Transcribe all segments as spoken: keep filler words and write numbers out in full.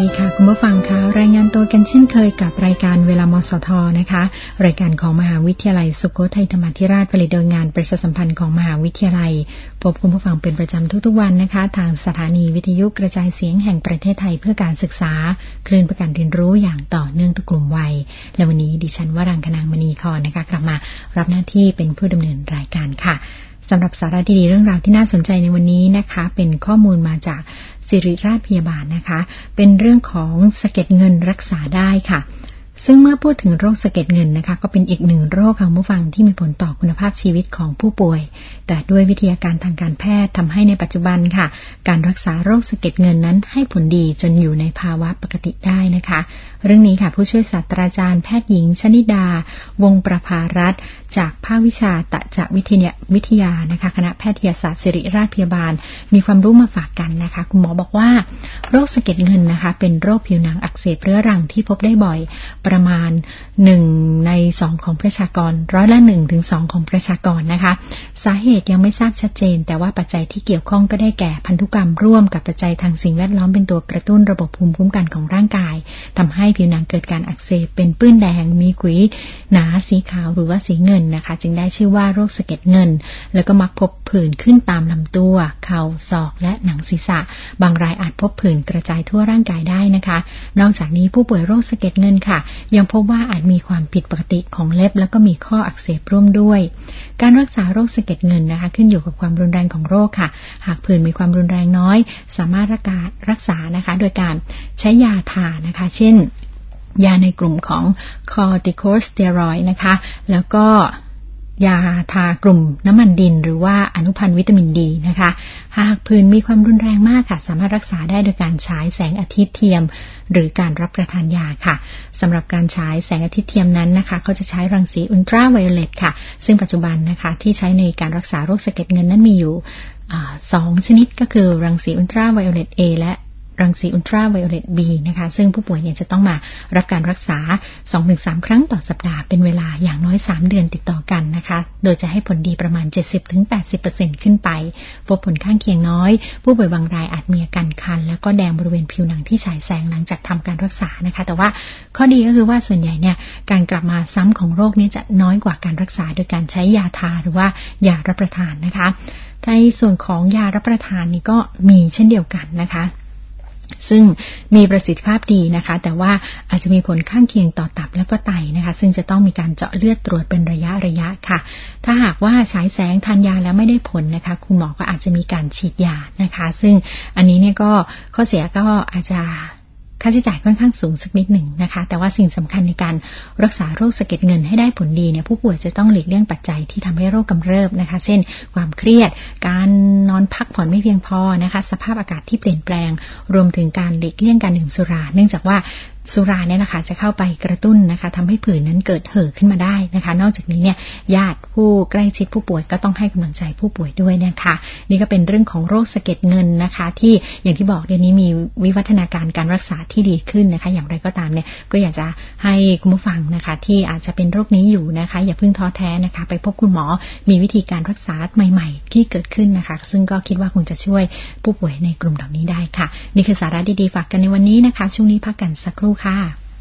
ดีค่ะคุณผู้ฟังคะรายงานตัวกันเช่นเคยกับรายการเวลามสทนะคะรายการของมหาวิทยาลัยสุโขทัยธรรมาธิราชผลิตโดยงานประชาสัมพันธ์ของมหาวิทยาลัยพบคุณผู้ฟังเป็นประจำทุกๆวันนะคะทางสถานีวิทยุกระจายเสียงแห่งประเทศไทยเพื่อการศึกษาคลื่นประกันเรียนรู้อย่างต่อเนื่องทุกกลุ่มวัยและวันนี้ดิฉันวรังคนางมณีคอนนะคะกลับมารับหน้าที่เป็นผู้ดำเนินรายการค่ะสำหรับสาระดีๆเรื่องราวที่น่าสนใจในวันนี้นะคะเป็นข้อมูลมาจากศิริราชพยาบาลนะคะเป็นเรื่องของสะเก็ดเงินรักษาได้ค่ะซึ่งเมื่อพูดถึงโรคสะเก็ดเงินนะคะก็เป็นอีกหนึ่งโรคค่ะผู้ฟังที่มีผลต่อคุณภาพชีวิตของผู้ป่วยแต่ด้วยวิทยาการทางการแพทย์ทำให้ในปัจจุบันค่ะการรักษาโรคสะเก็ดเงินนั้นให้ผลดีจนอยู่ในภาวะปกติได้นะคะเรื่องนี้ค่ะผู้ช่วยศาสตราจารย์แพทย์หญิงชนิดาวงศ์ประภารัตน์จากภาควิชาตจวิทยาวิทยานะคะคณะแพทยศาสตร์ศิริราชพยาบาลมีความรู้มาฝากกันนะคะคุณหมอบอกว่าโรคสะเก็ดเงินนะคะเป็นโรคผิวหนังอักเสบเรื้อรังที่พบได้บ่อยประมาณหนึ่งในสองของประชากรร้อยละหนึ่งถึงสองของประชากรนะคะสาเหตุยังไม่ทราบชัดเจนแต่ว่าปัจจัยที่เกี่ยวข้องก็ได้แก่พันธุกรรมร่วมกับปัจจัยทางสิ่งแวดล้อมเป็นตัวกระตุ้นระบบภูมิคุ้มกันของร่างกายทำให้ผิวหนังเกิดการอักเสบเป็นปื้นแดงมีขุยหนาสีขาวหรือว่าสีเงินนะคะจึงได้ชื่อว่าโรคสะเก็ดเงินแล้วก็มักพบผื่นขึ้นตามลำตัวเข่าศอกและหนังศีรษะบางรายอาจพบผื่นกระจายทั่วร่างกายได้นะคะนอกจากนี้ผู้ป่วยโรคสะเก็ดเงินค่ะยังพบว่าอาจมีความผิดปกติของเล็บแล้วก็มีข้ออักเสบร่วมด้วยการรักษาโรคสะเก็ดเงินนะคะขึ้นอยู่กับความรุนแรงของโรคค่ะหากผื่นมีความรุนแรงน้อยสามารถรักษารักษานะคะโดยการใช้ยาทานะคะเช่นยาในกลุ่มของคอร์ติโคสเตียรอยด์นะคะแล้วก็ยาทากลุ่มน้ำมันดินหรือว่าอนุพันธ์วิตามินดีนะคะหากผื่นมีความรุนแรงมากค่ะสามารถรักษาได้โดยการฉายแสงอาทิตย์เทียมหรือการรับประทานยาค่ะสำหรับการฉายแสงอาทิตย์เทียมนั้นนะคะเขาจะใช้รังสีอุลตราไวโอเลตค่ะซึ่งปัจจุบันนะคะที่ใช้ในการรักษาโรคสะเก็ดเงินนั้นมีอยู่สองชนิดก็คือรังสีอุลตราไวโอเลต A และรังสีอุลตราไวโอเลต บี นะคะซึ่งผู้ป่วยเนี่ยจะต้องมารับการรักษา สองถึงสาม ครั้งต่อสัปดาห์เป็นเวลาอย่างน้อยสามเดือนติดต่อกันนะคะโดยจะให้ผลดีประมาณ เจ็ดสิบถึงแปดสิบเปอร์เซ็นต์ ขึ้นไปพบผลข้างเคียงน้อยผู้ป่วยบางรายอาจมีอาการคันแล้วก็แดงบริเวณผิวหนังที่ฉายแสงหลังจากทำการรักษานะคะแต่ว่าข้อดีก็คือว่าส่วนใหญ่เนี่ยการกลับมาซ้ำของโรคนี้จะน้อยกว่าการรักษาโดยการใช้ยาทาหรือว่ายารับประทานนะคะในส่วนของยารับประทานนี่ก็มีเช่นเดียวกันนะคะซึ่งมีประสิทธิภาพดีนะคะแต่ว่าอาจจะมีผลข้างเคียงต่อตับและก็ไตนะคะซึ่งจะต้องมีการเจาะเลือดตรวจเป็นระยะระยะค่ะถ้าหากว่าฉายแสงทานยาแล้วไม่ได้ผลนะคะคุณหมอก็อาจจะมีการฉีดยานะคะซึ่งอันนี้เนี่ยก็ข้อเสียก็อาจจะค่าใช้จ่ายค่อนข้างสูงสักนิดหนึ่งนะคะแต่ว่าสิ่งสำคัญในการรักษาโรคสะเก็ดเงินให้ได้ผลดีเนี่ยผู้ป่วยจะต้องหลีกเลี่ยงปัจจัยที่ทำให้โรคกำเริบนะคะเช่นความเครียดการนอนพักผ่อนไม่เพียงพอนะคะสภาพอากาศที่เปลี่ยนแปลงรวมถึงการหลีกเลี่ยงการดื่มสุราเนื่องจากว่าสุราเนี่ยนะคะจะเข้าไปกระตุ้นนะคะทำให้ผื่นนั้นเกิดเห่อขึ้นมาได้นะคะนอกจากนี้เนี่ยญาติผู้ใกล้ชิดผู้ป่วยก็ต้องให้กำลังใจผู้ป่วยด้วยนะคะนี่ก็เป็นเรื่องของโรคสะเก็ดเงินนะคะที่อย่างที่บอกเดี๋ยวนี้มีวิวัฒนาการการรักษาที่ดีขึ้นนะคะอย่างไรก็ตามเนี่ยก็อยากจะให้คุณผู้ฟังนะคะที่อาจจะเป็นโรคนี้อยู่นะคะอย่าเพิ่งท้อแท้นะคะไปพบคุณหมอมีวิธีการรักษาใหม่ๆที่เกิดขึ้นนะคะซึ่งก็คิดว่าคงจะช่วยผู้ป่วยในกลุ่มเหล่านี้ได้ค่ะนี่คือสาระดีๆฝากกันในวันนี้นะคะช่วงนี้พักกันสักครู่ค่ะ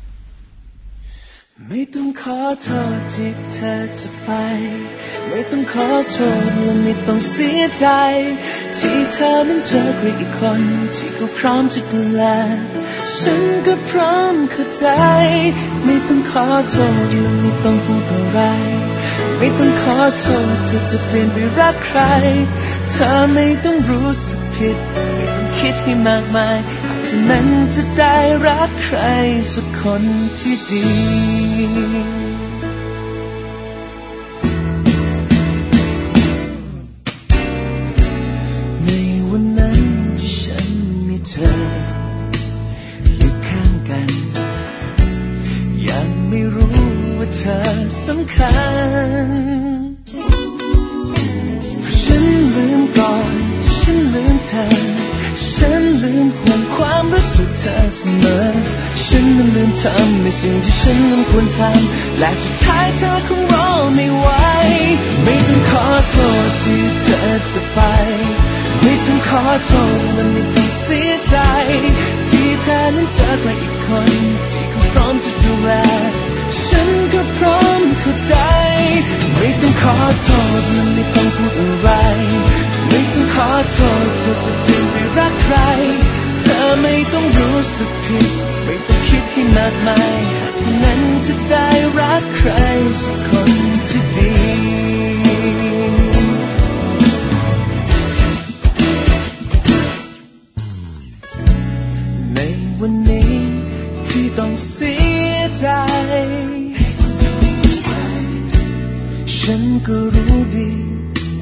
ไม่ต้องขอโทษที่เธอจะไปไม่ต้องขอโทษและไม่ต้องเสียใจที่เธอนั้นเจอใครอีกคนที่เขาพร้อมจะดูแลฉันก็พร้อมเข้าใจไม่ต้องขอโทษและไม่ต้องพูดอะไรไม่ต้องขอโทษเธอจะเปลี่ยนไปรักใครเธอไม่ต้องรู้สึกผิดไม่ต้องคิดให้มากมายเท่านั้นจะได้รักใครสักคนที่ดีในวันนั้นที่ฉันมีเธออยู่ข้างกันยังไม่รู้ว่าเธอสำคัญฉันลืมก่อนฉันลืมเธอฉันลืมห่วงความรู้สึกเธอเสมอฉันนั้นลืมทำในสิ่งที่ฉันนั้นควรทำและสุดท้ายเธอคงรอไม่ไหวไม่ต้องขอโทษที่เธอจะไปไม่ต้องขอโทษและไม่ต้องเสียใจที่เธอนั้นเจอใ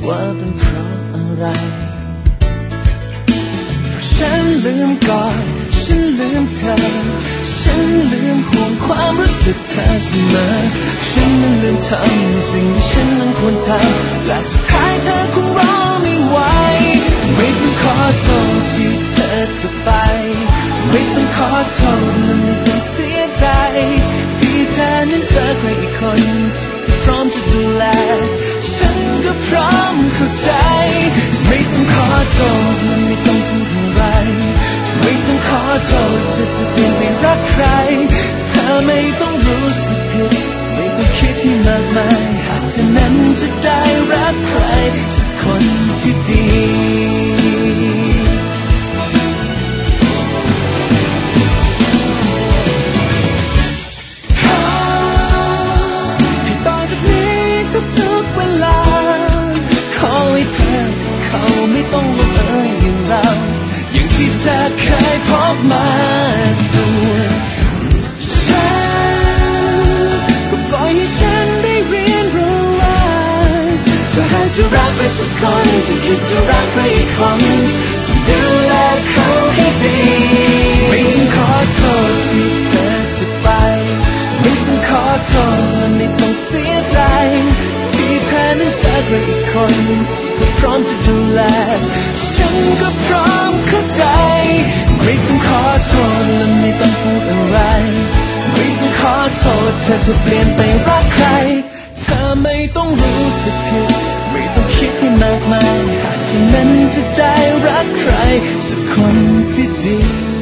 ว่าเป็นเพราะอะไรเพราะฉันลืมก่อนฉันลืมเธอฉันลืมห่วงความรู้สึกเธอเสมอฉันนั้นลืมทำสิ่งที่ฉันนั้นควรทำแต่สุดท้ายเธอคงรอไม่ไหวไม่ต้องขอโทษที่เธอจะไปไม่ต้องขอโทษและไม่ต้องเสียใจที่เธอนั้นเจอใครอีกคนที่พร้อมจะดูแลฉันก็พร้อมเข้าใจไม่ต้องขอโทษและไม่ต้องพูดอะไรไม่ต้องขอโทษเธอจะเปลี่ยนไปรักใครเธอไม่ต้องรู้สึกผิดไม่ต้องคิดมากมายหากเธอนั้นจะได้รักใครสักคนที่ดีให้ต่อจากนี้ทุกๆเวลาขอให้เธอเขาไม่ต้องลงเอยอย่างเราอย่างที่เธอเคยพบมาส่วนฉันก็ปล่อยให้ฉันได้เรียนรู้ว่าถ้าหากจะรักใครสักคนจะคิดจะรักใครอีกคนดูแลเขาให้ดีไม่ต้องขอโทษที่เธอจะไปไม่ต้องขอโทษและไม่ต้องเสียใจที่เธอนั้นเจอใครอีกคนที่ก็พร้อมจะดูแลฉันก็พร้อมเข้าใจไม่ต้องขอโทษและไม่ต้องพูดอะไรไม่ต้องขอโทษเธอจะเปลี่ยนไปรักใครเธอไม่ต้องรู้สึกผิดไม่ต้องคิดให้มากมายหากเธอนั้นจะได้รักใครสักคนที่ดี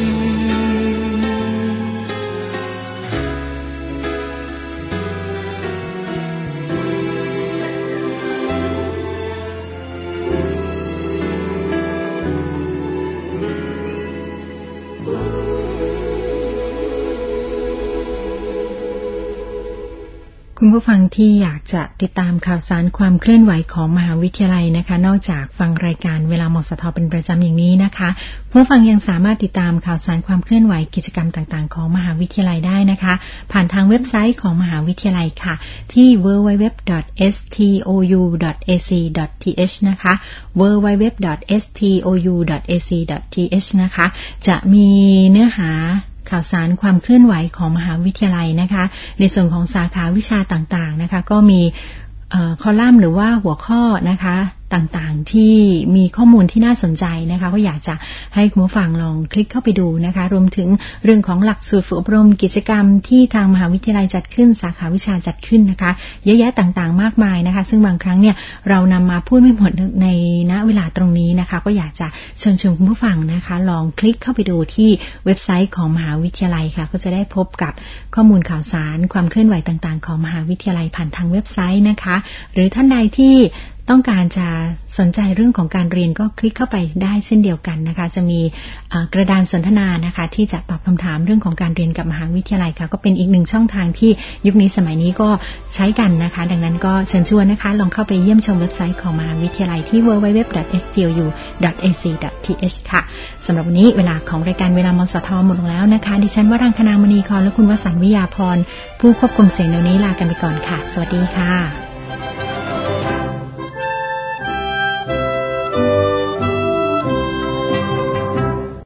คุณผู้ฟังที่อยากจะติดตามข่าวสารความเคลื่อนไหวของมหาวิทยาลัยนะคะนอกจากฟังรายการเวลามสทเป็นประจำอย่างนี้นะคะผู้ฟังยังสามารถติดตามข่าวสารความเคลื่อนไหวกิจกรรมต่างๆของมหาวิทยาลัยได้นะคะผ่านทางเว็บไซต์ของมหาวิทยาลัยค่ะที่ ดับเบิลยู ดับเบิลยู ดับเบิลยู ดอท เอส ที โอ ยู ดอท เอ ซี ดอท ที เอช นะคะ ดับเบิลยู ดับเบิลยู ดับเบิลยู ดอท เอส ที โอ ยู ดอท เอ ซี ดอท ที เอช นะคะจะมีเนื้อหาข่าวสารความเคลื่อนไหวของมหาวิทยาลัยนะคะในส่วนของสาขาวิชาต่างๆนะคะก็มีคอลัมน์หรือว่าหัวข้อนะคะต่างๆที่มีข้อมูลที่น่าสนใจนะคะก็อยากจะให้คุณผู้ฟังลองคลิกเข้าไปดูนะคะรวมถึงเรื่องของหลักสูตรฝึกอบรมกิจกรรมที่ทางมหาวิทยาลัยจัดขึ้นสาขาวิชาจัดขึ้นนะคะเยอะแยะต่างๆมากมายนะคะซึ่งบางครั้งเนี่ยเรานำมาพูดไม่หมดในณเวลาตรงนี้นะคะก็อยากจะเชิญชวนคุณผู้ฟังนะคะลองคลิกเข้าไปดูที่เว็บไซต์ของมหาวิทยาลัยค่ะก็จะได้พบกับข้อมูลข่าวสารความเคลื่อนไหวต่างๆของมหาวิทยาลัยผ่านทางเว็บไซต์นะคะหรือท่านใดที่ต้องการจะสนใจเรื่องของการเรียนก็คลิกเข้าไปได้เช่นเดียวกันนะคะจะมีกระดานสนทนานะคะที่จะตอบคำถามเรื่องของการเรียนกับมหาวิทยาลัยค่ะก็เป็นอีกหนึ่งช่องทางที่ยุคนี้สมัยนี้ก็ใช้กันนะคะดังนั้นก็เชิญชวนนะคะลองเข้าไปเยี่ยมชมเว็บไซต์ของมหาวิทยาลัยที่ ดับเบิลยู ดับเบิลยู ดับเบิลยู ดอท เอส ที โอ ยู ดอท เอ ซี ดอท ที เอช ค่ะสำหรับวันนี้เวลาของรายการเวลามสทหมดลงแล้วนะคะดิฉันวรังคณามณีครและคุณวสันต์วิยาพรผู้ควบคุมเสียงในวันนี้ลากันไปก่อนค่ะสวัสดีค่ะ